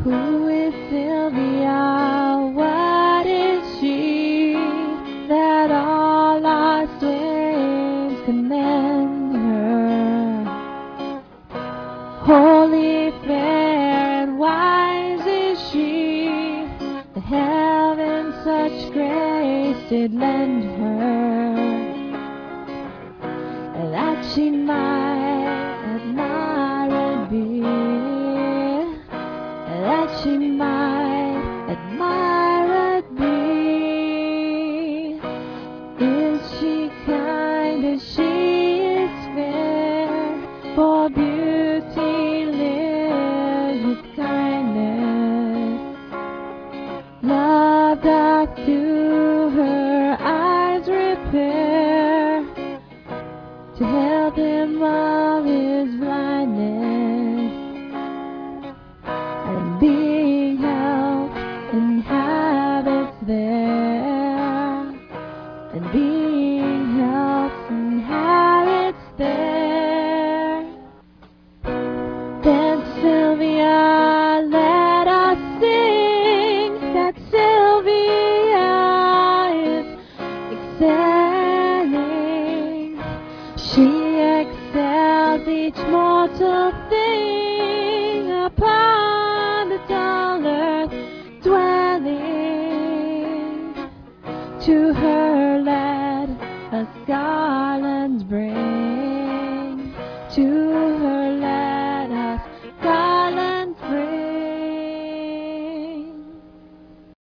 Who is Sylvia? What is she that all our swains commend her? Holy, fair, and wise is she, the heaven such grace did lend her, that she might admired be, that she might admired be. Is she kind as she is fair? For beauty lives with kindness. Love doth to her eyes repair, to help him of his blindness, and being helped inhabits there, and being helped inhabits there. Then Sylvia, let us sing that Sylvia is excelling. She excels each mortal thing upon the dull earth dwelling. To her led a scarlet